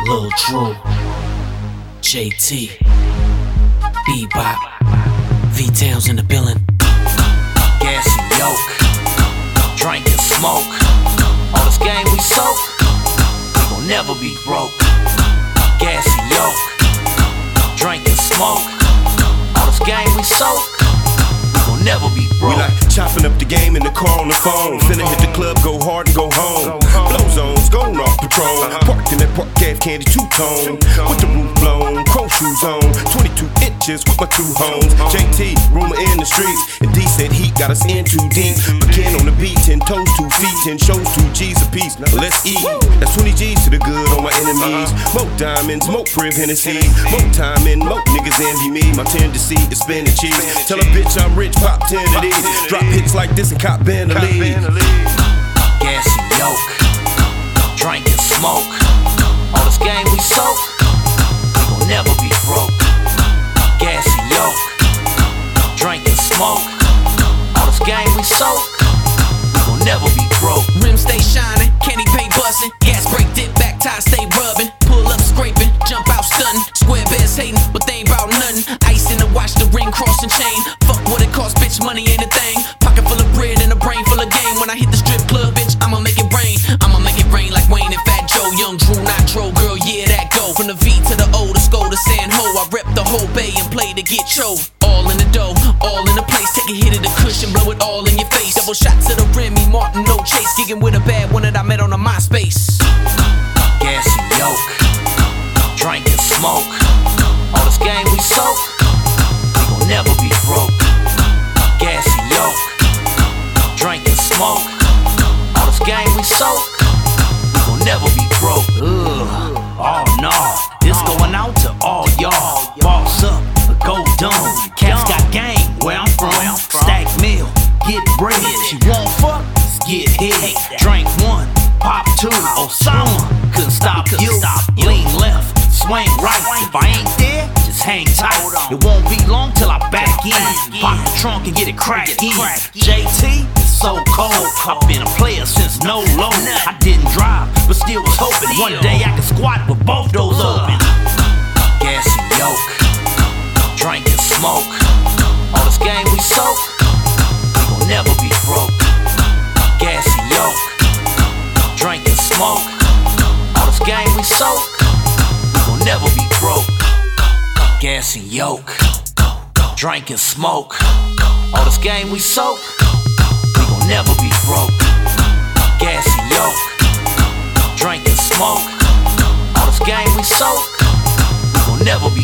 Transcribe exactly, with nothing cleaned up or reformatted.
Lil Drew, J T, Bebop, V-Towns in the building. Gas and yoke, drink and smoke. All this game we soak, we gon' never be broke. Gas and yoke, drink and smoke. All this game we soak, we gon' never be broke. We like chopping up the game in the car on the phone. Finna hit the club, go hard and go home. Blow zones, going off Patron. Parked in that park, gas candy two-tone. With the roof blown, chrome shoes on. twenty-two inches with my two homes. J T, rumor in the streets. And decent heat got us in too deep. Begin on the beat, ten toes, two feet, ten shows, two G's a piece. Let's eat. That's twenty G's to the good on my enemies. More diamonds, more Priv Hennessy. More time and more niggas envy me. My tendency is spin the cheese. Tell a bitch I'm rich, pop ten of these. Drop hits like this and cop Bentley. Gas and yoke, drink and smoke. All this game we soak, we gon' never be broke. Gas and yoke, drink and smoke. All this game we soak, we gon' never be broke. Rims stay shining, candy paint bustin'. Gas brake dip, back tires stay rubbin'. Pull up scraping, jump out stuntin'. Square bears hatin', but they ain't bout nothing. Ice in the watch, the ring, cross and chain. Fuck what it cost, bitch, money ain't a thing. Pocket full of bread and a brain full of game. When I hit the strip club, bitch, I'ma make it rain. I'ma make it rain like Wayne and Fat Joe. Young Drew, not Dro, girl, yeah, that go. From the V to the O, the Sko to San Ho. I rep the whole bay and play to get cho. All in the dough, all in the place. Take a hit of the cushion, blow it all in your face. Double shot to the rim, me Martin, no chase. Gigging with a bad one that I met on a MySpace. Gas and yoke, drink and smoke. All this game we soak, we gon' never be broke. Gas and yoke, drink and smoke. All this game we soak, we gon' never be broke. Ugh, oh no, this going out to all y'all. Boss up, go dumb. Cats got game where I'm from. Stack meal, get bread. She won't fuck, get hit. Drink one, pop two. Osama couldn't stop you. Lean left, swing right. If I ain't there, just hang tight. It won't be long till I back in. Pop the trunk and get it cracked in. J T is so cold. I've been a player since no low. I didn't drive, but still was hoping one day I could squat with both doors open. Gas and yoke, drink and smoke. All this game we soak, we gon' never be broke. Gas and yoke, drink and smoke. All this game we soak, we gon' never be broke. Gas and yoke, drink and smoke. All this game we soak, we gon' never be broke. Gas and yoke, drink and smoke. All this game we soak, we gon' never be